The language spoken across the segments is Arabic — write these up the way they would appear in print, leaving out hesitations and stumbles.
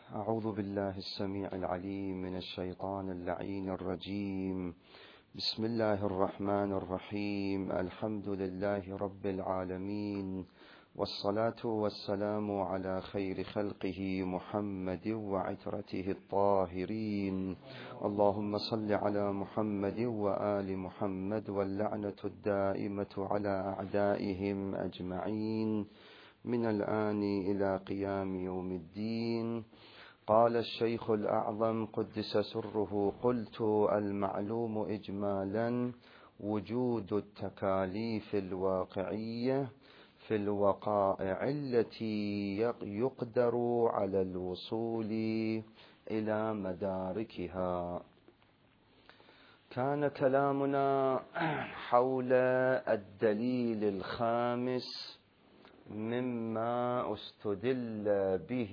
أعوذ بالله السميع العليم من الشيطان اللعين الرجيم. بسم الله الرحمن الرحيم. الحمد لله رب العالمين، والصلاة والسلام على خير خلقه محمد وعترته الطاهرين. اللهم صل على محمد وآل محمد، واللعنة الدائمة على أعدائهم أجمعين من الآن إلى قيام يوم الدين. قال الشيخ الأعظم قدس سره: قلت المعلوم إجمالا وجود التكاليف الواقعية في الوقائع التي يقدر على الوصول إلى مداركها. كان كلامنا حول الدليل الخامس مما استدل به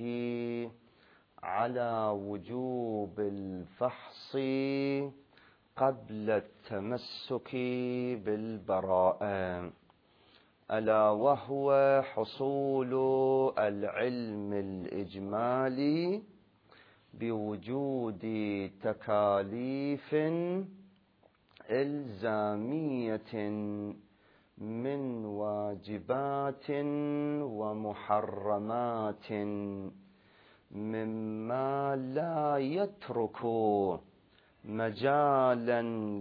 على وجوب الفحص قبل التمسك بالبراءة، ألا وهو حصول العلم الإجمالي بوجود تكاليف إلزامية من واجبات ومحرمات، مما لا يترك مجالا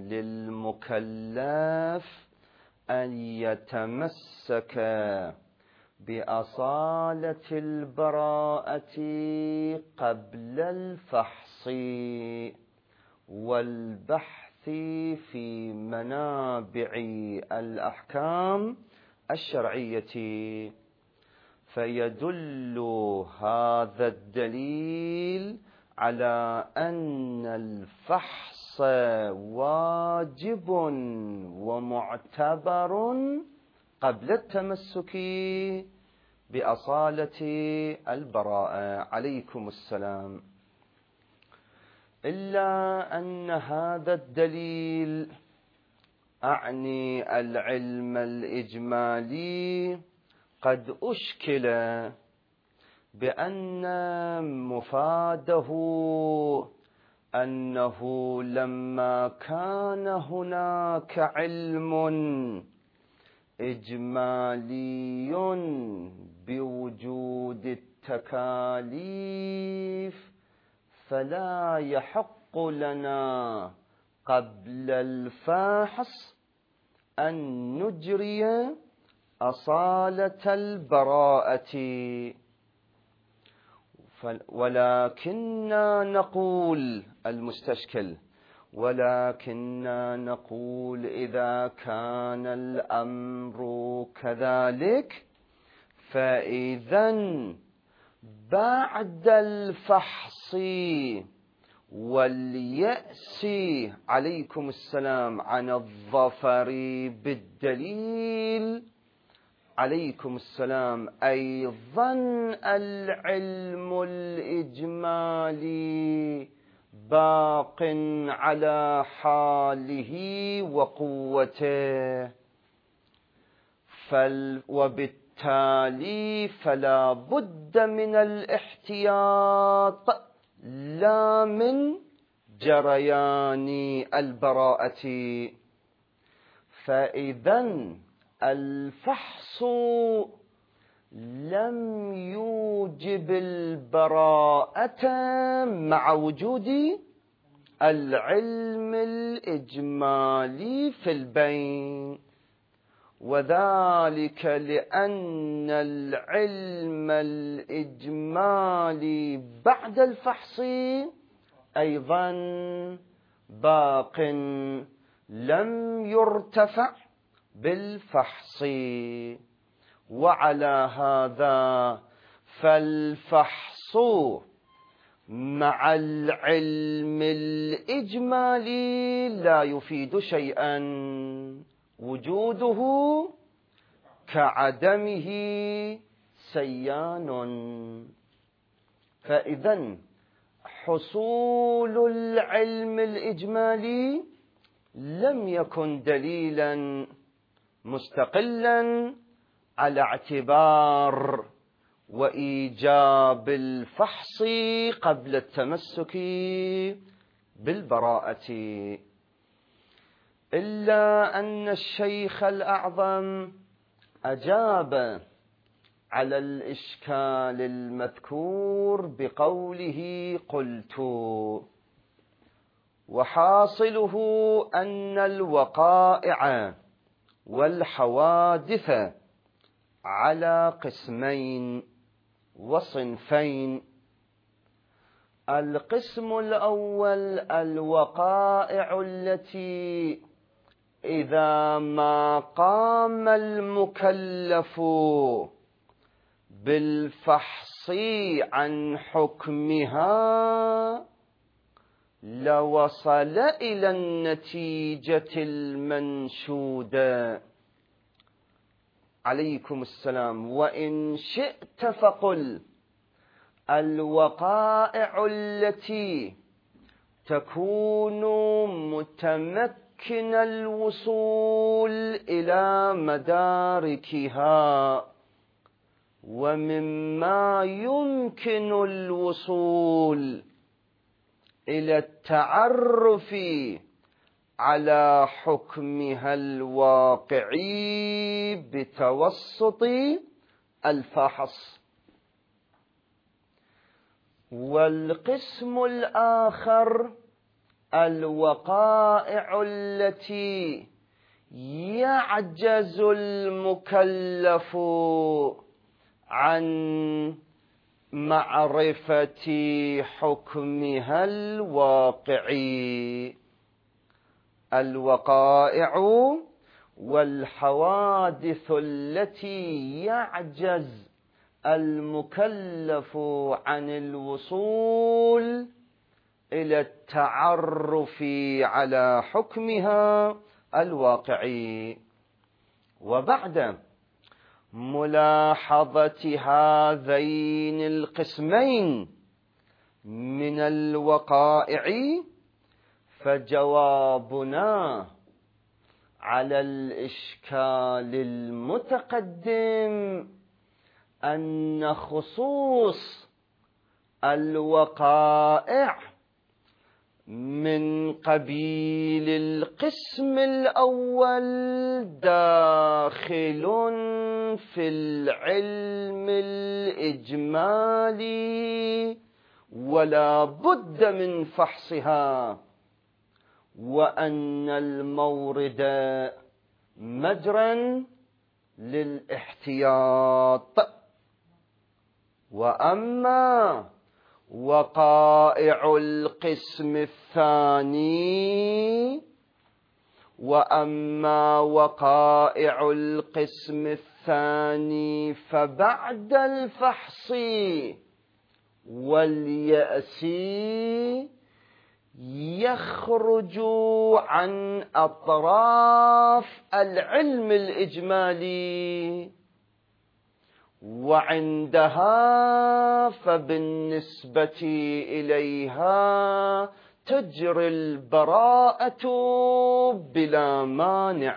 للمكلف أن يتمسك بأصالة البراءة قبل الفحص والبحث في منابع الأحكام الشرعية. فيدل هذا الدليل على أن الفحص واجب ومعتبر قبل التمسك بأصالة البراءة. عليكم السلام. إلا أن هذا الدليل، أعني العلم الإجمالي، قد أشكل بأن مفاده أنه لما كان هناك علم إجمالي بوجود التكاليف، فلا يحق لنا قبل الفحص أن نجري أصالة البراءة، ولكننا نقول المستشكل، ولكننا نقول إذا كان الأمر كذلك فإذا بعد الفحص واليأس، عليكم السلام، عن الظفر بالدليل، عليكم السلام، أيضا العلم الإجمالي باق على حاله وقوته، وبالتالي فلا بد من الاحتياط لا من جريان البراءة. فإذا الفحص لم يوجب البراءة مع وجود العلم الإجمالي في البين، وذلك لأن العلم الإجمالي بعد الفحص أيضا باق لم يرتفع بالفحص. وعلى هذا فالفحص مع العلم الإجمالي لا يفيد شيئا، وجوده كعدمه سيان. فإذا حصول العلم الإجمالي لم يكن دليلا مستقلا على اعتبار وإيجاب الفحص قبل التمسك بالبراءة. إلا أن الشيخ الأعظم أجاب على الإشكال المذكور بقوله: قلت. وحاصله أن الوقائع والحوادث على قسمين وصنفين. القسم الأول الوقائع التي إذا ما قام المكلف بالفحص عن حكمها لوصل إلى النتيجة المنشودة. عليكم السلام. وإن شئت فقل الوقائع التي تكون متمكن الوصول إلى مداركها، ومما يمكن الوصول إلى التعرف على حكمها الواقعي بتوسط الفحص. والقسم الآخر الوقائع التي يعجز المكلف عن معرفة حكمها الواقعي. الوقائع والحوادث التي يعجز المكلف عن الوصول إلى التعرف على حكمها الواقعي. وبعد ملاحظة هذين القسمين من الوقائع، فجوابنا على الإشكال المتقدم أن خصوص الوقائع من قبيل القسم الأول داخل في العلم الإجمالي ولا بد من فحصها، وأن المورد مجرى للاحتياط. وأما وقائع القسم الثاني فبعد الفحص واليأس يخرج عن أطراف العلم الإجمالي، وعندها فبالنسبة إليها تجري البراءة بلا مانع.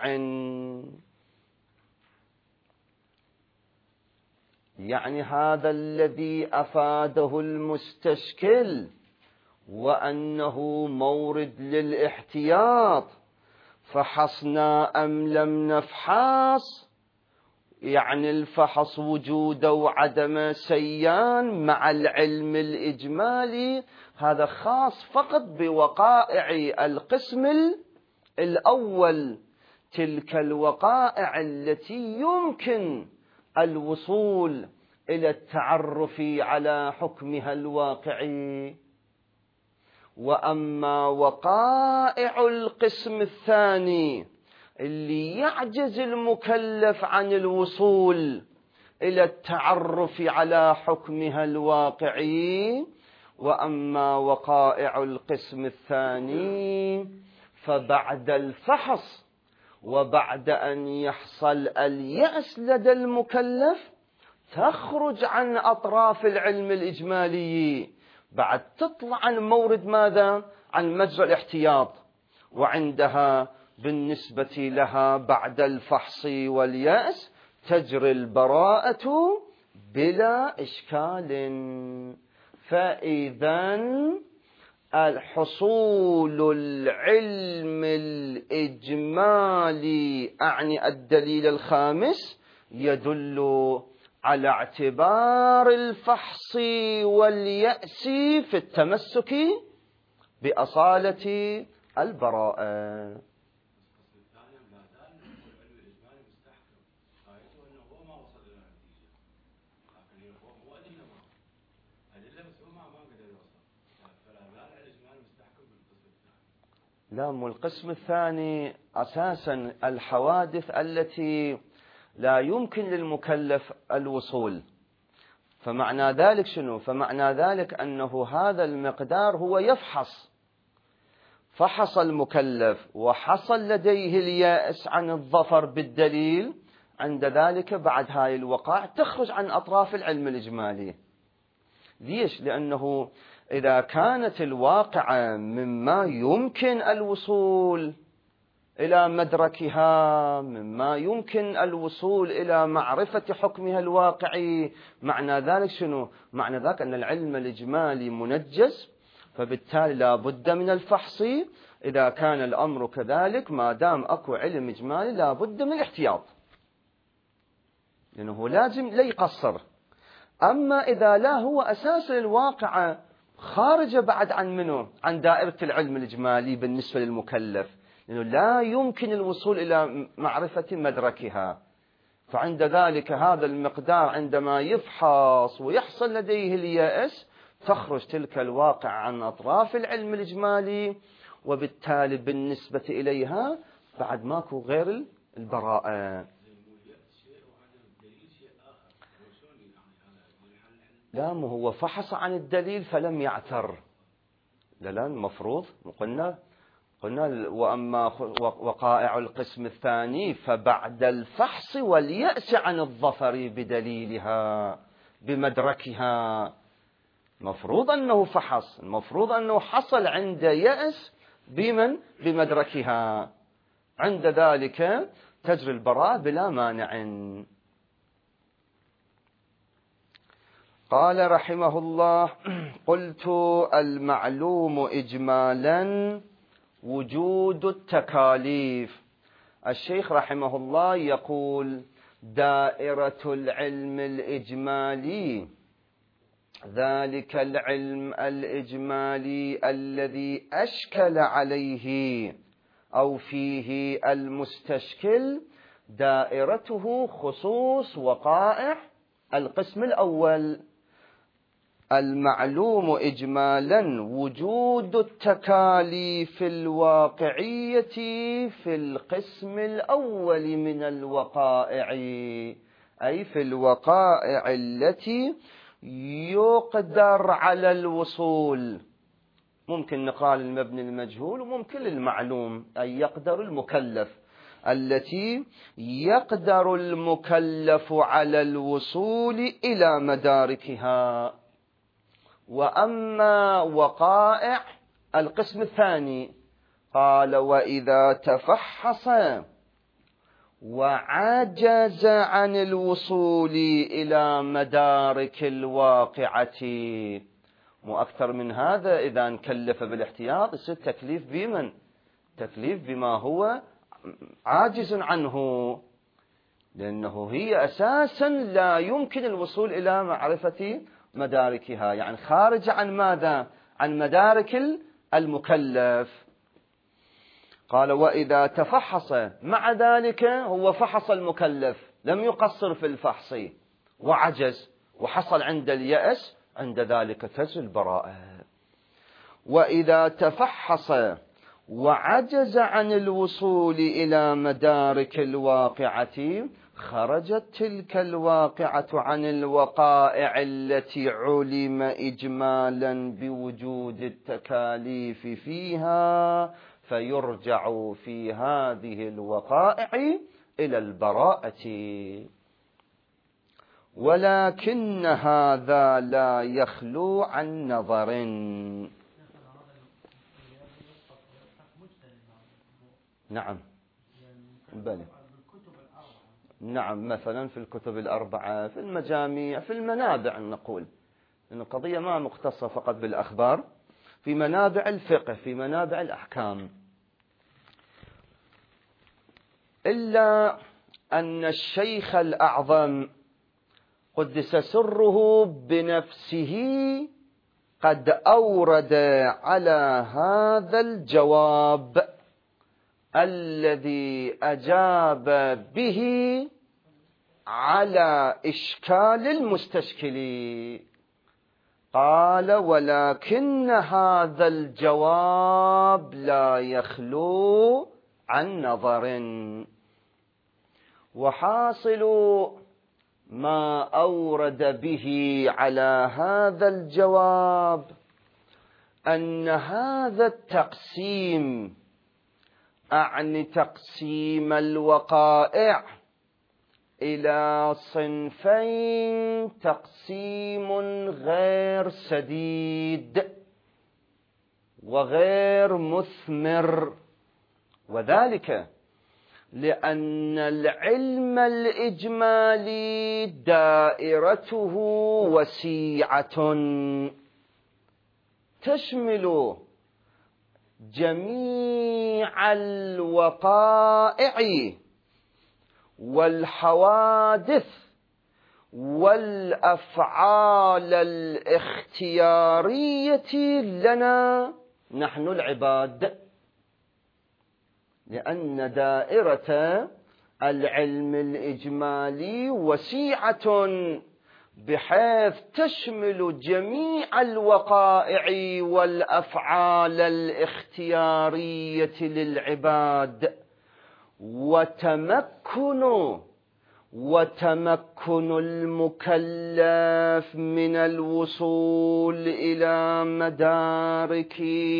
يعني هذا الذي أفاده المستشكل، وأنه مورد للاحتياط. فحصنا أم لم نفحص، يعني الفحص وجود وعدم سيان مع العلم الإجمالي، هذا خاص فقط بوقائع القسم الأول، تلك الوقائع التي يمكن الوصول إلى التعرف على حكمها الواقعي. وأما وقائع القسم الثاني اللي يعجز المكلف عن الوصول إلى التعرف على حكمها الواقعي، وأما وقائع القسم الثاني فبعد الفحص وبعد أن يحصل اليأس لدى المكلف تخرج عن أطراف العلم الإجمالي، بعد تطلع عن مورد ماذا؟ عن مجرى الاحتياط. وعندها بالنسبة لها بعد الفحص واليأس تجري البراءة بلا إشكال. فإذا الحصول العلم الإجمالي أعني الدليل الخامس يدل على اعتبار الفحص واليأس في التمسك بأصالة البراءة. لا، مو القسم الثاني أساسا الحوادث التي لا يمكن للمكلف الوصول. فمعنى ذلك شنو؟ فمعنى ذلك أنه هذا المقدار هو يفحص، فحص المكلف وحصل لديه اليأس عن الظفر بالدليل، عند ذلك بعد هاي الوقائع تخرج عن أطراف العلم الإجمالي. ليش؟ لأنه إذا كانت الواقعة مما يمكن الوصول إلى مدركها، مما يمكن الوصول إلى معرفة حكمها الواقعي، معنى ذلك شنو؟ معنى ذلك أن العلم الإجمالي منجز، فبالتالي لا بد من الفحص. إذا كان الأمر كذلك، ما دام أكو علم إجمالي لا بد من الاحتياط، لأنه لازم لا يقصر. أما إذا لا، هو أساس الواقعة خارج بعد عن منه، عن دائرة العلم الإجمالي بالنسبة للمكلف، لأنه لا يمكن الوصول إلى معرفة مدركها. فعند ذلك هذا المقدار عندما يفحص ويحصل لديه اليأس، تخرج تلك الواقع عن أطراف العلم الإجمالي، وبالتالي بالنسبة إليها بعد ماكو غير البراءة. لا، مو هو فحص عن الدليل فلم يعتر. لا المفروض قلنا وأما وقائع القسم الثاني فبعد الفحص واليأس عن الظفر بدليلها بمدركها. مفروض أنه فحص، المفروض أنه حصل عند يأس بمدركها، عند ذلك تجري البراءة بلا مانع. قال رحمه الله: قلت المعلوم إجمالا وجود التكاليف. الشيخ رحمه الله يقول: دائرة العلم الإجمالي ذلك العلم الإجمالي الذي أشكل عليه أو فيه المستشكل، دائرته خصوص وقائع القسم الأول. المعلوم إجمالا وجود التكاليف الواقعية في القسم الأول من الوقائع، أي في الوقائع التي يقدر على الوصول. ممكن نقال المبني المجهول، وممكن المعلوم أي يقدر المكلف، التي يقدر المكلف على الوصول إلى مداركها. وأما وقائع القسم الثاني، قال: وإذا تفحص وعجز عن الوصول إلى مدارك الواقعة. مو أكثر من هذا، إذا نكلف بالاحتياط يصير تكليف بمن؟ تكليف بما هو عاجز عنه، لأنه هي أساسا لا يمكن الوصول إلى معرفة مداركها، يعني خارج عن ماذا؟ عن مدارك المكلف. قال: وإذا تفحص، مع ذلك هو فحص المكلف، لم يقصر في الفحص وعجز وحصل عند اليأس، عند ذلك تجري البراءة. وإذا تفحص وعجز عن الوصول إلى مدارك الواقعة، خرجت تلك الواقعة عن الوقائع التي علم إجمالا بوجود التكاليف فيها، فيرجع في هذه الوقائع إلى البراءة. ولكن هذا لا يخلو عن نظر. نعم، بلى. نعم، مثلا في الكتب الأربعة، في المجاميع، في المنابع، نقول إن القضية ما مختصة فقط بالأخبار، في منابع الفقه، في منابع الأحكام. إلا أن الشيخ الأعظم قدس سره بنفسه قد أورد على هذا الجواب الذي أجاب به على إشكال المستشكل، قال: ولكن هذا الجواب لا يخلو عن نظر. وحاصل ما أورد به على هذا الجواب أن هذا التقسيم، أعني تقسيم الوقائع إلى صنفين، تقسيم غير سديد وغير مثمر، وذلك لأن العلم الإجمالي دائرته وسيعة تشمل جميع الوقائع والحوادث والأفعال الاختيارية لنا نحن العباد، لأن دائرة العلم الإجمالي وسيعة بحيث تشمل جميع الوقائع والأفعال الاختيارية للعباد، وتمكن المكلف من الوصول إلى مدارك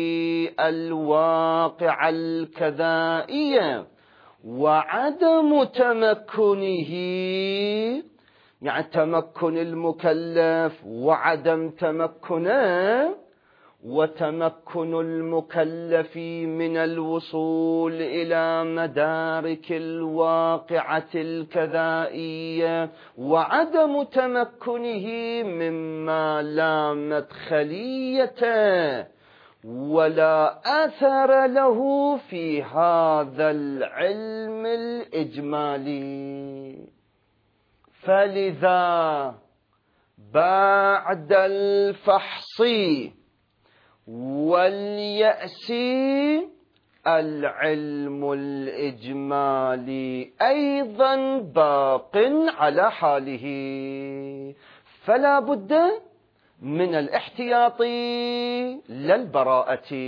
الواقع الكذائية، وعدم تمكنه، يعني تمكن المكلف وعدم تمكنه، وتمكن المكلف من الوصول إلى مدارك الواقعة الكذائية، وعدم تمكنه مما لا مدخلية ولا أثر له في هذا العلم الإجمالي. فلذا بعد الفحص واليأس العلم الإجمالي أيضا باق على حاله، فلا بد من الاحتياط للبراءة.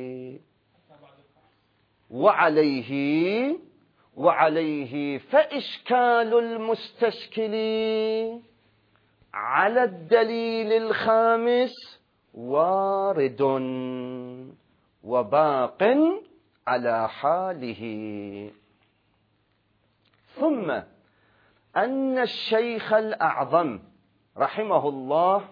وعليه فإشكال المستشكل على الدليل الخامس وارد وباق على حاله. ثم أن الشيخ الأعظم رحمه الله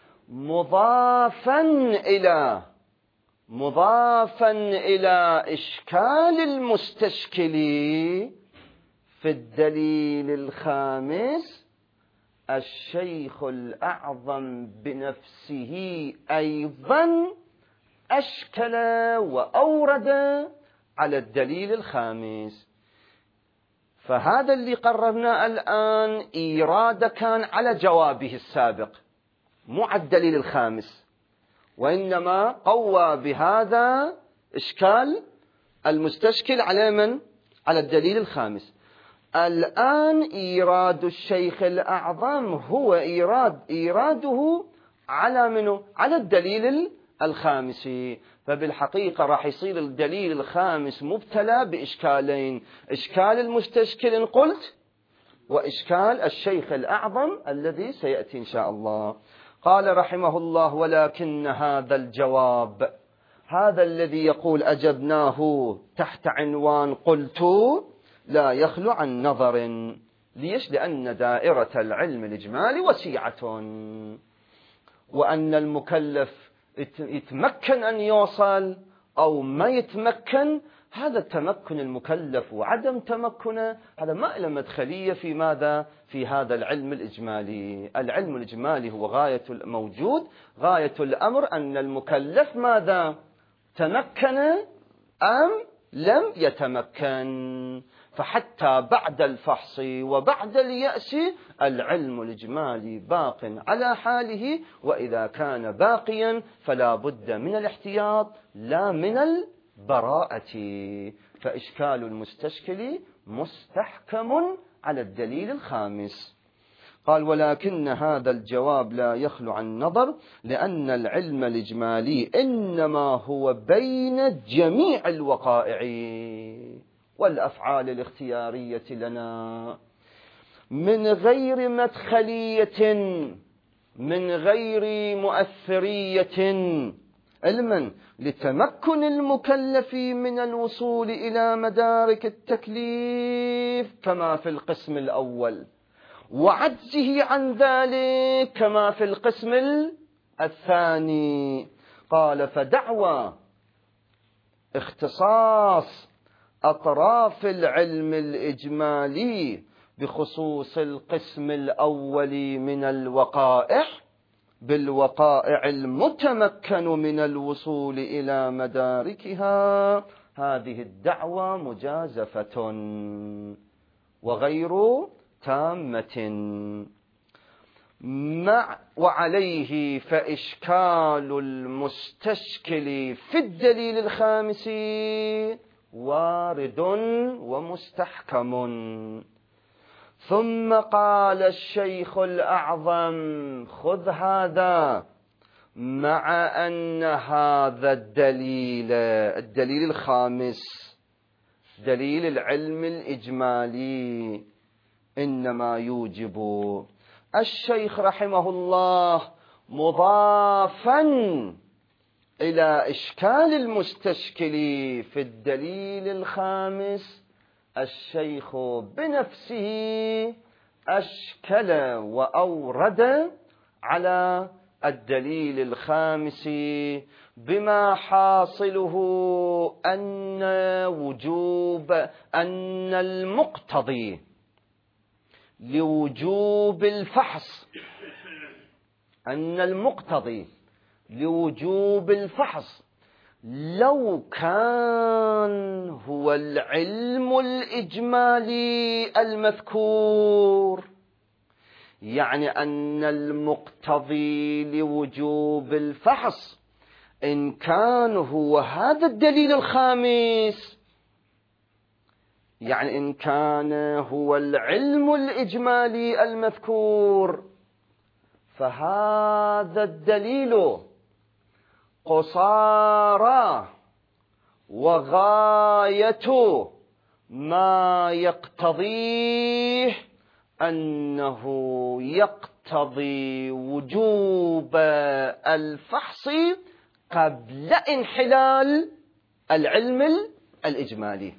مضافا إلى إشكال المستشكل في الدليل الخامس، الشيخ الأعظم بنفسه أيضا أشكل وأورد على الدليل الخامس. فهذا اللي قررنا الآن إيراد كان على جوابه السابق، مو على الدليل الخامس، وإنما قوى بهذا إشكال المستشكل على من؟ على الدليل الخامس. الآن إيراد الشيخ الأعظم هو إيراده على منه؟ على الدليل الخامس. فبالحقيقة راح يصير الدليل الخامس مبتلى بإشكالين: إشكال المستشكل إن قلت، وإشكال الشيخ الأعظم الذي سيأتي إن شاء الله. قال رحمه الله: ولكن هذا الجواب، هذا الذي يقول أجبناه تحت عنوان قلت، لا يخلو عن نظر. ليش؟ لأن دائرة العلم الإجمالي وسيعة، وأن المكلف يتمكن أن يوصل أو ما يتمكن، هذا التمكن المكلف وعدم تمكنه هذا ما له مدخلية في ماذا؟ في هذا العلم الإجمالي. العلم الإجمالي هو غاية الموجود، غاية الأمر أن المكلف ماذا؟ تمكن أم لم يتمكن. فحتى بعد الفحص وبعد اليأس العلم الإجمالي باق على حاله، وإذا كان باقيا فلا بد من الاحتياط لا من البراءة. فإشكال المستشكل مستحكم على الدليل الخامس. قال ولكن هذا الجواب لا يخلو عن نظر، لأن العلم الإجمالي إنما هو بين جميع الوقائع والأفعال الاختيارية لنا من غير مدخلية، من غير مؤثرية، علما لتمكن المكلف من الوصول إلى مدارك التكليف كما في القسم الأول، وعجزه عن ذلك كما في القسم الثاني. قال فدعوى اختصاص أطراف العلم الإجمالي بخصوص القسم الأول من الوقائع بالوقائع المتمكن من الوصول إلى مداركها، هذه الدعوة مجازفة وغير تامة. وعليه فإشكال المستشكل في الدليل الخامس وارد ومستحكم. ثم قال الشيخ الأعظم خذ هذا، مع أن هذا الدليل الخامس دليل العلم الإجمالي إنما يوجب الشيخ رحمه الله مضافا إلى إشكال المستشكل في الدليل الخامس، الشيخ بنفسه أشكل وأورد على الدليل الخامس بما حاصله أن المقتضي لوجوب الفحص، أن المقتضي لوجوب الفحص لو كان هو العلم الإجمالي المذكور، يعني أن المقتضي لوجوب الفحص إن كان هو هذا الدليل الخامس، يعني إن كان هو العلم الإجمالي المذكور، فهذا الدليل قصارى وغاية ما يقتضيه أنه يقتضي وجوب الفحص قبل انحلال العلم الإجمالي.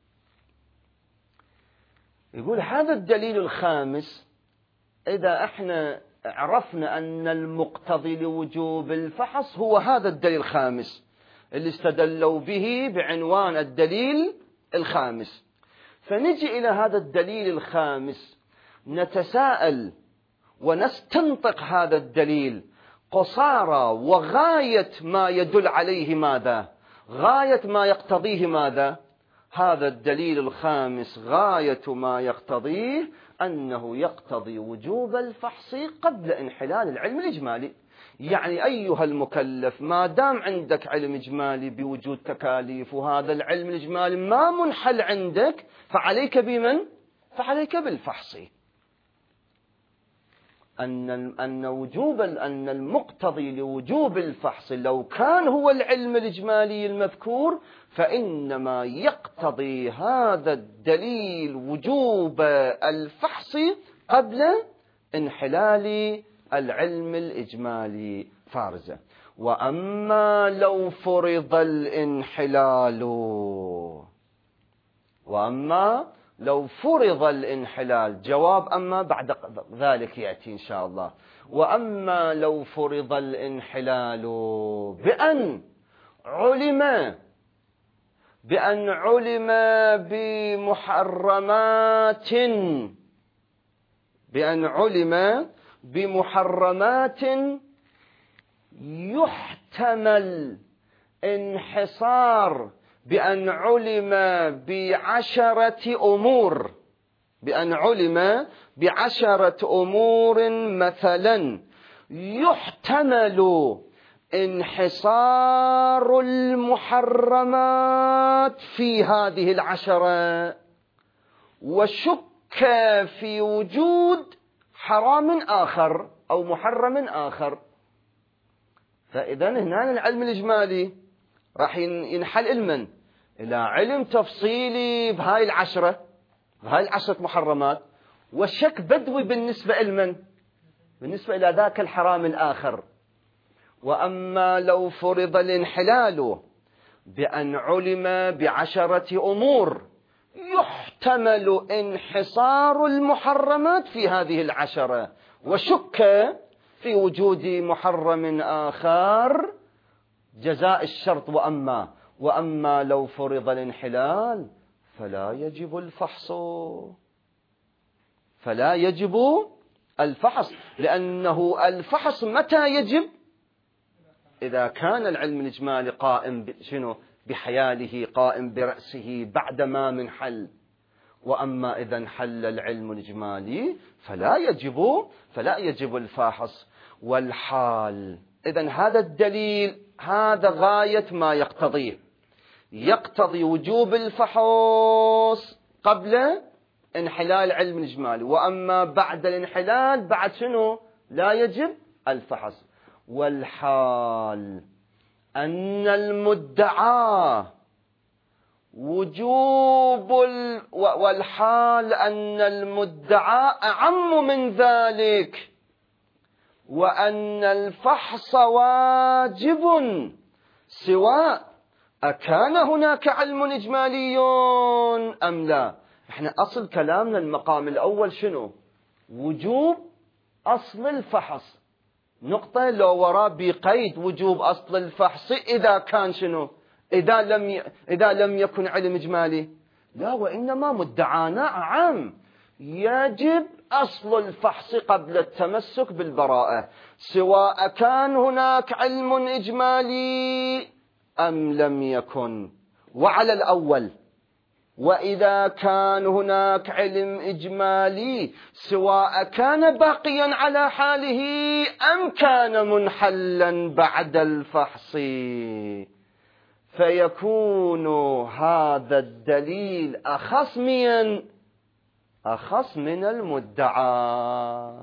يقول هذا الدليل الخامس إذا احنا عرفنا أن المقتضي لوجوب الفحص هو هذا الدليل الخامس اللي استدلوا به بعنوان الدليل الخامس، فنجي إلى هذا الدليل الخامس نتساءل ونستنطق هذا الدليل قصارى وغاية ما يدل عليه ماذا؟ غاية ما يقتضيه ماذا؟ هذا الدليل الخامس غاية ما يقتضيه أنه يقتضي وجوب الفحص قبل انحلال العلم الإجمالي. يعني أيها المكلف ما دام عندك علم إجمالي بوجود تكاليف وهذا العلم الإجمالي ما منحل عندك، فعليك بمن؟ فعليك بالفحص. أن المقتضي لوجوب الفحص لو كان هو العلم الإجمالي المذكور، فإنما يقتضي هذا الدليل وجوب الفحص قبل انحلال العلم الإجمالي فارزة. وأما لو فرض الانحلال، جواب أما بعد ذلك يأتي إن شاء الله. وأما لو فرض الانحلال بأن علم بأن علم بمحرمات يحتمل انحصار، بأن علم بعشرة أمور مثلا يحتمل انحصار المحرمات في هذه العشرة، وشك في وجود حرام آخر أو محرم آخر. فإذا هنا العلم الإجمالي راح ينحل علما إلى علم تفصيلي بهاي العشرة محرمات، والشك بدوي بالنسبة إلى ذاك الحرام الآخر. وأما لو فرض الانحلال بأن علم بعشرة أمور يحتمل انحصار المحرمات في هذه العشرة، وشك في وجود محرم آخر، جزاء الشرط وأما لو فرض الانحلال فلا يجب الفحص، لأنه الفحص متى يجب؟ إذا كان العلم الإجمالي قائم بحياله، قائم برأسه بعدما من حل. وأما إذا انحل العلم الإجمالي فلا يجب الفحص. والحال، إذن هذا الدليل هذا غاية ما يقتضي وجوب الفحص قبل انحلال علم الإجمالي، وأما بعد الانحلال بعد لا يجب الفحص. والحال أن المدعى أعم من ذلك، وأن الفحص واجب سواء أكان هناك علم إجمالي أم لا. احنا أصل كلامنا المقام الأول وجوب أصل الفحص، نقطة لو وراء بقيد وجوب أصل الفحص إذا كان إذا لم يكن علم إجمالي، لا، وإنما مدعانا عام، يجب أصل الفحص قبل التمسك بالبراءة، سواء كان هناك علم إجمالي أم لم يكن. وعلى الأول، وإذا كان هناك علم إجمالي سواء كان باقيا على حاله أم كان منحلا بعد الفحص، فيكون هذا الدليل أخص من المدعى.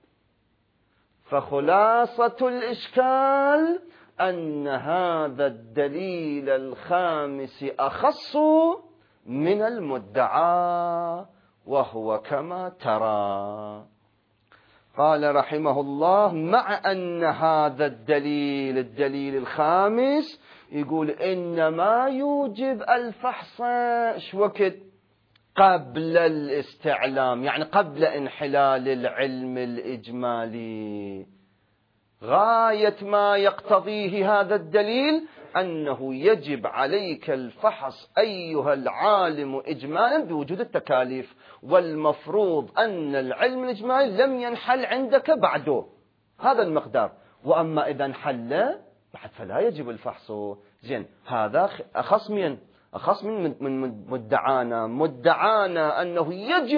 فخلاصة الإشكال أن هذا الدليل الخامس أخص من المدعى، وهو كما ترى. قال رحمه الله: مع أن هذا الدليل الخامس يقول إنما يوجب الفحص وقت قبل الاستعلام، يعني قبل انحلال العلم الإجمالي. غاية ما يقتضيه هذا الدليل أنه يجب عليك الفحص أيها العالم إجمالا بوجود التكاليف، والمفروض أن العلم الإجمالي لم ينحل عندك بعده هذا المقدار، وأما إذا انحل بعد فلا يجب الفحص. زين، هذا أخص من مدعانا أنه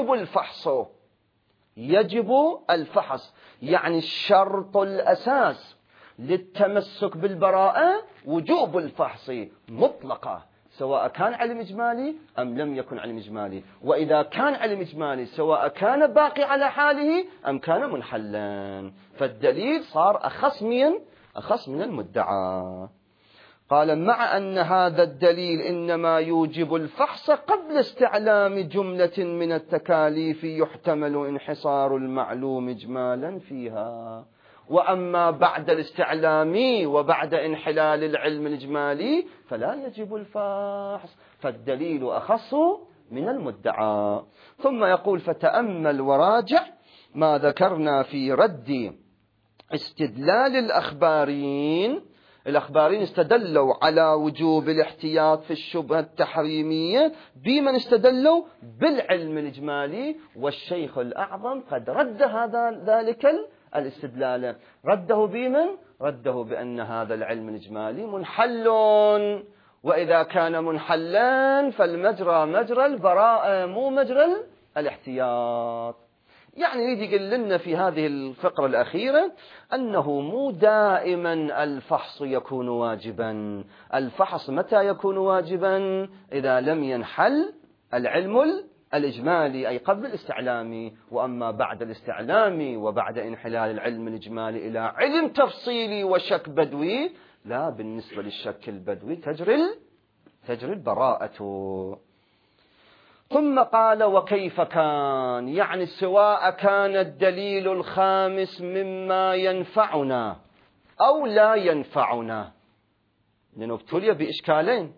يجب الفحص، يعني الشرط الأساس للتمسك بالبراءة وجوب الفحص مطلقة، سواء كان علم إجمالي أم لم يكن علم إجمالي، وإذا كان علم إجمالي سواء كان باقي على حاله أم كان منحلا. فالدليل صار أخص من المدعى. قال: مع أن هذا الدليل إنما يوجب الفحص قبل استعلام جملة من التكاليف يحتمل انحصار المعلوم إجمالا فيها، وأما بعد الاستعلام وبعد انحلال العلم الإجمالي فلا يجب الفحص، فالدليل أخص من المدعى. ثم يقول: فتأمل وراجع ما ذكرنا في رد استدلال الأخباريين الأخباريين استدلوا على وجوب الاحتياط في الشبهة التحريمية بمن استدلوا بالعلم الإجمالي، والشيخ الأعظم قد رد ذلك الاستدلال. رده بمن؟ رده بأن هذا العلم الإجمالي منحل، وإذا كان منحلا فالمجرى مجرى البراءة مو مجرى الاحتياط. يعني يريد يقول لنا في هذه الفقرة الأخيرة أنه مو دائما الفحص يكون واجبا. الفحص متى يكون واجبا؟ إذا لم ينحل العلم الإجمالي، أي قبل الاستعلامي. وأما بعد الاستعلامي وبعد انحلال العلم الإجمالي إلى علم تفصيلي وشك بدوي، لا، بالنسبة للشك البدوي تجري البراءة. ثم قال وكيف كان، يعني سواء كان الدليل الخامس مما ينفعنا أو لا ينفعنا، لأنه ابتلي بإشكالين.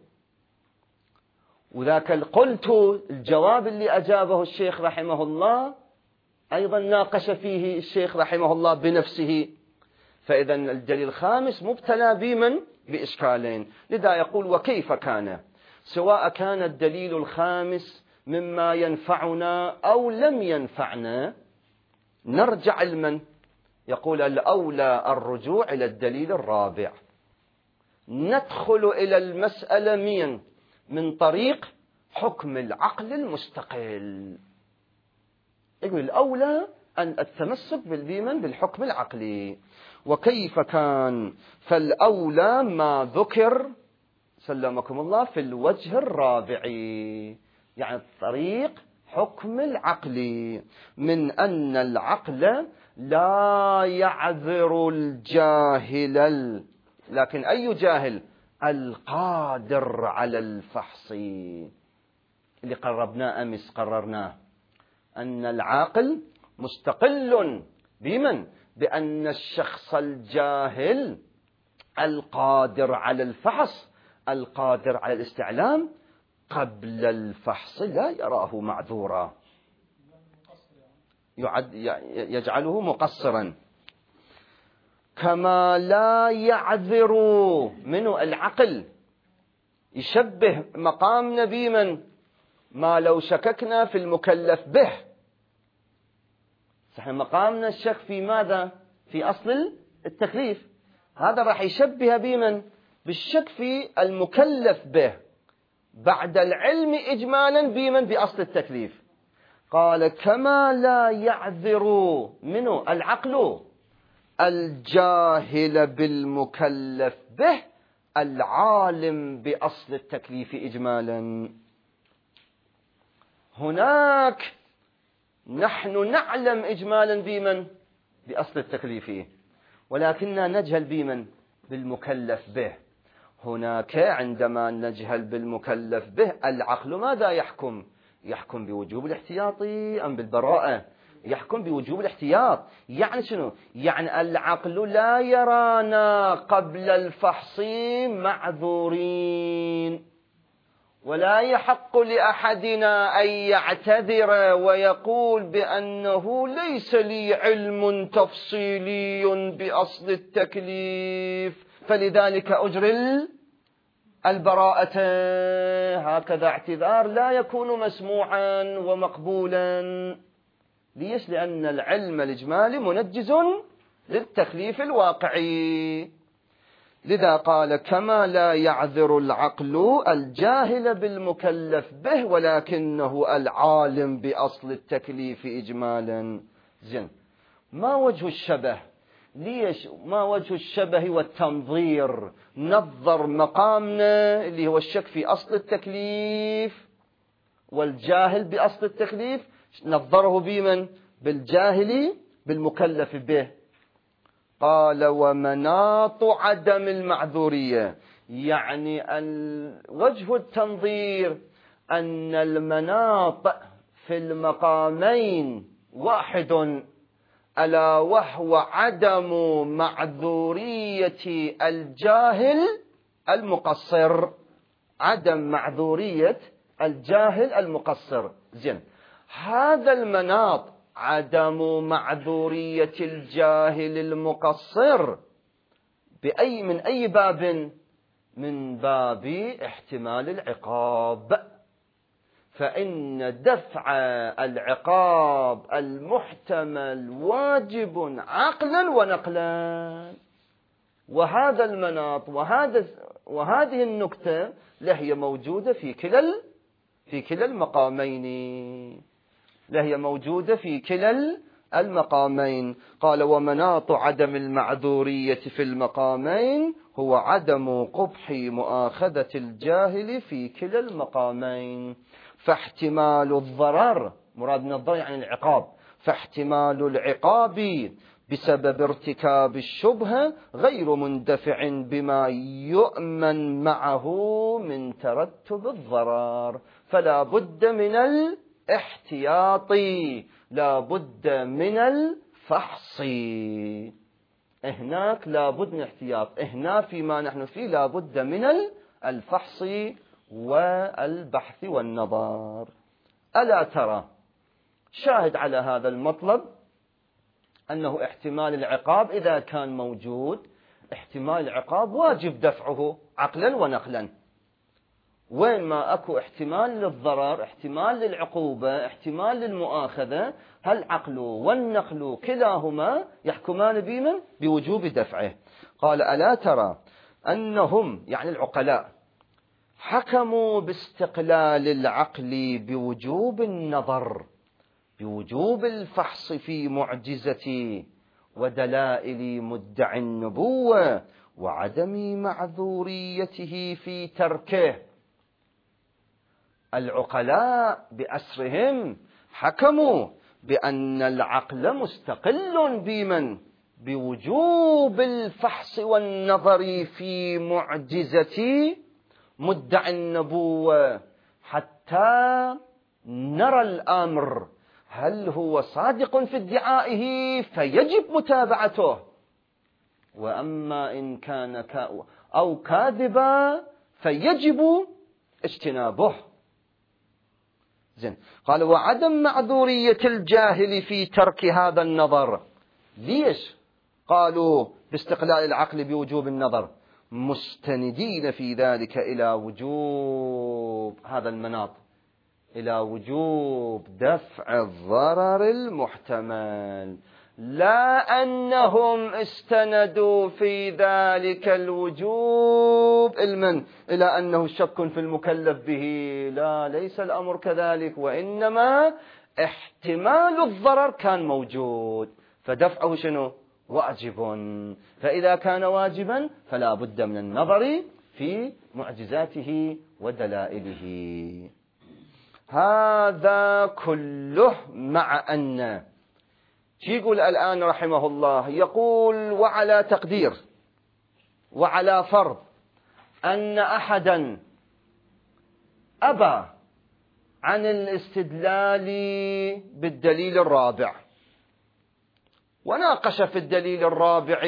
وذاك قلت الجواب اللي أجابه الشيخ رحمه الله أيضا ناقش فيه الشيخ رحمه الله بنفسه. فإذا الدليل الخامس مبتلى بإشكالين، لذا يقول وكيف كان، سواء كان الدليل الخامس مما ينفعنا أو لم ينفعنا، نرجع لمن؟ يقول الأولى الرجوع إلى الدليل الرابع. ندخل إلى المسألة من طريق حكم العقل المستقل. يقول الأولى أن التمسك بالحكم العقلي. وكيف كان، فالأولى ما ذكر سلمكم الله في الوجه الرابع، يعني طريق حكم العقل، من أن العقل لا يعذر الجاهل، لكن أي جاهل؟ القادر على الفحص. اللي قررناه أمس، قررناه أن العاقل مستقل بمن؟ بأن الشخص الجاهل القادر على الفحص، القادر على الاستعلام قبل الفحص لا يراه معذورا، يجعله مقصرا. كما لا يعذر منه العقل، يشبه مقامنا بمن؟ ما لو شككنا في المكلف به، صحيح مقامنا الشك في ماذا؟ في أصل التكليف. هذا راح يشبه بمن؟ بالشك في المكلف به بعد العلم إجمالا بمن؟ بأصل التكليف. قال كما لا يعذر منه العقل الجاهل بالمكلف به العالم بأصل التكليف إجمالا. هناك نحن نعلم إجمالا بمن؟ بأصل التكليف، ولكننا نجهل بمن؟ بالمكلف به. هناك عندما نجهل بالمكلف به العقل ماذا يحكم؟ يحكم بوجوب الاحتياط أم بالبراءة؟ يحكم بوجوب الاحتياط. يعني شنو؟ يعني العقل لا يرانا قبل الفحص معذورين، ولا يحق لأحدنا أن يعتذر ويقول بأنه ليس لي علم تفصيلي بأصل التكليف فلذلك أجري البراءة. هكذا اعتذار لا يكون مسموعا ومقبولا. ليش؟ لأن العلم الإجمالي منجز للتكليف الواقعي. لذا قال كما لا يعذر العقل الجاهل بالمكلف به ولكنه العالم بأصل التكليف إجمالا. زين، ما وجه الشبه؟ ليش ما وجه الشبه والتنظير؟ نظر مقامنا اللي هو الشك في أصل التكليف والجاهل بأصل التكليف، نظره بمن؟ بالجاهل بالمكلف به. قال ومناط عدم المعذورية، يعني وجه التنظير أن المناط في المقامين واحد، ألا وهو عدم معذورية الجاهل المقصر. عدم معذورية الجاهل المقصر. زين، هذا المناط عدم معذورية الجاهل المقصر من أي باب؟ من باب احتمال العقاب، فإن دفع العقاب المحتمل واجب عقلا ونقلا. وهذا المناط وهذه النكتة لهي موجودة في كلا المقامين، لهي موجودة في كلا المقامين. قال ومناط عدم المعذورية في المقامين هو عدم قبح مؤاخذة الجاهل في كلا المقامين. فاحتمال الضرر، مراد من الضرر يعني العقاب، فاحتمال العقاب بسبب ارتكاب الشبهة غير مندفع بما يؤمن معه من ترتب الضرر، فلا بد من الاحتياط، لا بد من الفحص. هناك لا بد من الاحتياط، هنا فيما نحن فيه لا بد من الفحص والبحث والنظر. ألا ترى شاهد على هذا المطلب أنه احتمال العقاب إذا كان موجود، احتمال العقاب واجب دفعه عقلا ونقلا. وين ما أكو احتمال للضرر، احتمال للعقوبة، احتمال للمؤاخذة، العقل والنقل كلاهما يحكمان بوجوب دفعه. قال ألا ترى أنهم يعني العقلاء حكموا باستقلال العقل بوجوب النظر، بوجوب الفحص في معجزة ودلائل مدعي النبوة وعدم معذوريته في تركه. العقلاء بأسرهم حكموا بأن العقل مستقل بوجوب الفحص والنظر في معجزة مدعي النبوة حتى نرى الأمر هل هو صادق في ادعائه فيجب متابعته، وأما إن كان أو كاذبا فيجب اجتنابه. زين. قال وعدم معذورية الجاهل في ترك هذا النظر. ليش قالوا باستقلال العقل بوجوب النظر؟ مستندين في ذلك إلى وجوب هذا المناط، إلى وجوب دفع الضرر المحتمل، لا أنهم استندوا في ذلك الوجوب إلى أنه شك في المكلف به. لا، ليس الأمر كذلك، وإنما احتمال الضرر كان موجود فدفعه شنو؟ واجب. فإذا كان واجبا فلا بد من النظر في معجزاته ودلائله. هذا كله مع أن يقول الآن رحمه الله، يقول وعلى تقدير وعلى فرض أن أحدا أبى عن الاستدلال بالدليل الرابع وناقش في الدليل الرابع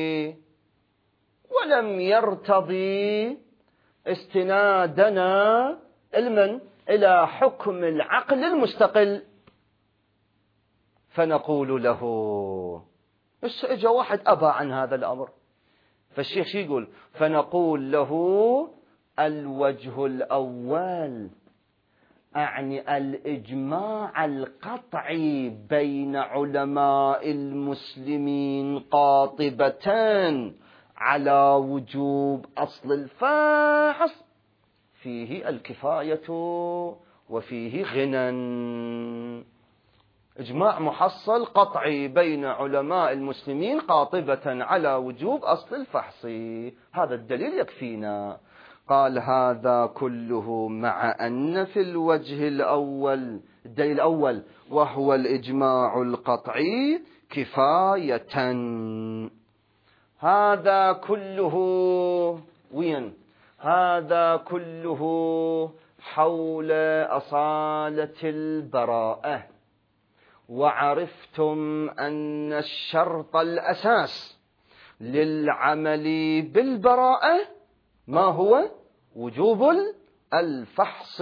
ولم يرتضي استنادنا إلى حكم العقل المستقل، فنقول له إجا واحد أبى عن هذا الأمر، فالشيخ يقول فنقول له الوجه الأول أعني الإجماع القطعي بين علماء المسلمين قاطبة على وجوب أصل الفحص فيه الكفاية وفيه غنى. إجماع محصل قطعي بين علماء المسلمين قاطبة على وجوب أصل الفحص، هذا الدليل يكفينا. قال هذا كله مع أن في الوجه الأول الدليل الأول وهو الإجماع القطعي كفاية. هذا كله وين؟ هذا كله حول أصالة البراءة. وعرفتم أن الشرط الأساس للعمل بالبراءة ما هو؟ وجوب الفحص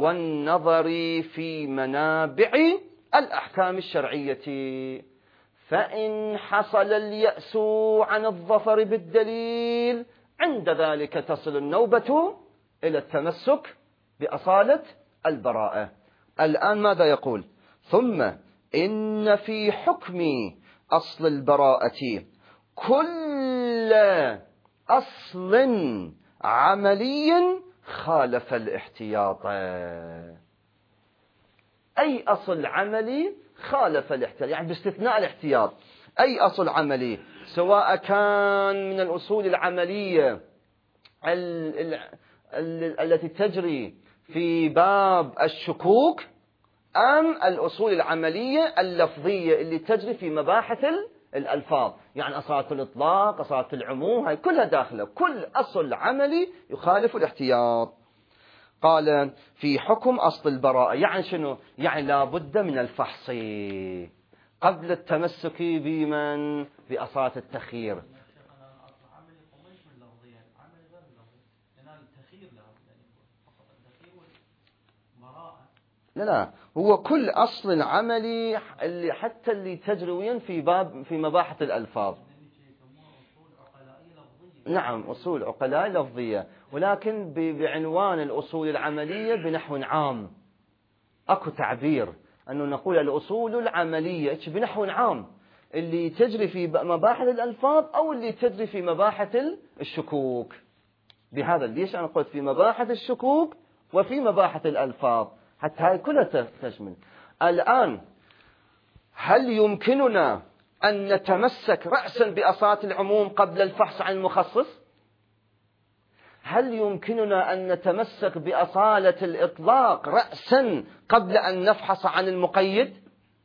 والنظر في منابع الأحكام الشرعية. فإن حصل اليأس عن الظفر بالدليل عند ذلك تصل النوبة إلى التمسك بأصالة البراءة. الآن ماذا يقول؟ ثم إن في حكم أصل البراءة كل أصل عملي خالف الاحتياط. أي أصل عملي خالف الاحتياط، يعني باستثناء الاحتياط. أي أصل عملي، سواء كان من الأصول العملية التي تجري في باب الشكوك، أم الأصول العملية اللفظية اللي تجري في مباحث الألفاظ، يعني أصالة الإطلاق، أصالة العموم، هاي كلها داخلة. كل أصل عملي يخالف الاحتياط. قال في حكم أصل البراءة، يعني شنو؟ يعني لا بد من الفحص قبل التمسك بمن؟ بأصالة التخيير. لا، هو كل أصل عملي اللي حتى اللي تجري في مباحث الألفاظ. نعم، أصول عقلاء لفظية، ولكن بعنوان الأصول العملية بنحو عام. أكو تعبير أنه نقول الأصول العملية بنحو عام، اللي تجري في مباحث الألفاظ أو اللي تجري في مباحث الشكوك. بهذا ليش أنا قلت في مباحث الشكوك وفي مباحث الألفاظ، حتى هاي كلها تشمل. الآن هل يمكننا أن نتمسك رأسا بأصالة العموم قبل الفحص عن المخصص؟ هل يمكننا أن نتمسك بأصالة الإطلاق رأسا قبل أن نفحص عن المقيد؟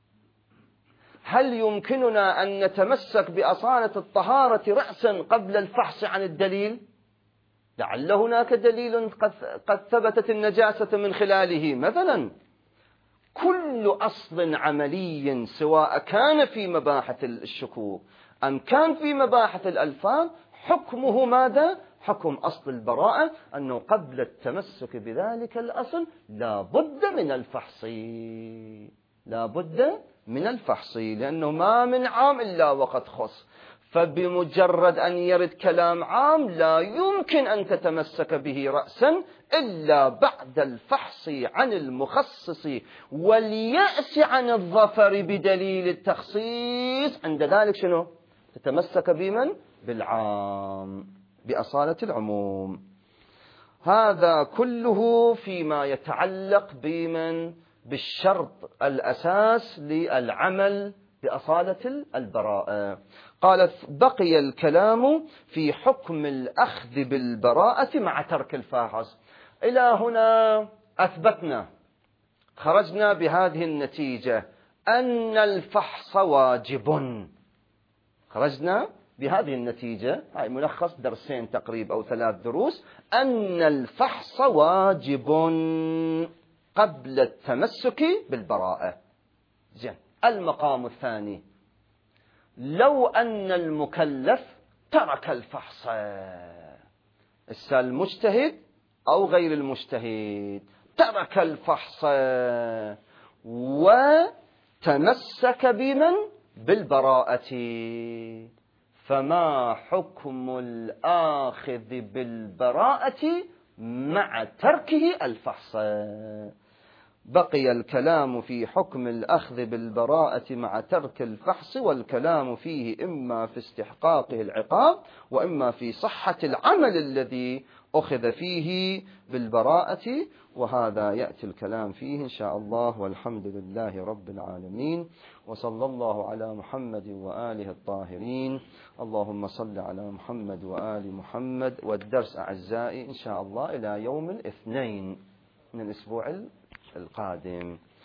هل يمكننا أن نتمسك بأصالة الطهارة رأسا قبل الفحص عن الدليل؟ لعل هناك دليل قد ثبتت النجاسة من خلاله مثلا. كل أصل عملي سواء كان في مباحث الشكوك أم كان في مباحث الألفاظ حكمه ماذا؟ حكم أصل البراءة، أنه قبل التمسك بذلك الأصل لا بد من الفحص. لا بد من الفحص، لأنه ما من عام إلا وقد خص. فبمجرد أن يرد كلام عام لا يمكن أن تتمسك به رأسا إلا بعد الفحص عن المخصص واليأس عن الظفر بدليل التخصيص. عند ذلك شنو؟ تتمسك بمن؟ بالعام، بأصالة العموم. هذا كله فيما يتعلق بمن؟ بالشرط الأساس للعمل بأصالة البراءة. قالت بقي الكلام في حكم الأخذ بالبراءة مع ترك الفاحص. إلى هنا أثبتنا، خرجنا بهذه النتيجة أن الفحص واجب. خرجنا بهذه النتيجة، هاي ملخص درسين تقريبا أو 3 دروس، أن الفحص واجب قبل التمسك بالبراءة. زين، المقام الثاني، لو أن المكلف ترك الفحص، المجتهد أو غير المجتهد ترك الفحص وتمسك بمن؟ بالبراءة، فما حكم الآخذ بالبراءة مع تركه الفحص؟ بقي الكلام في حكم الأخذ بالبراءة مع ترك الفحص، والكلام فيه إما في استحقاقه العقاب وإما في صحة العمل الذي أخذ فيه بالبراءة، وهذا يأتي الكلام فيه إن شاء الله. والحمد لله رب العالمين، وصلى الله على محمد وآله الطاهرين. اللهم صل على محمد وآل محمد. والدرس أعزائي إن شاء الله إلى يوم الاثنين من الأسبوع القادم.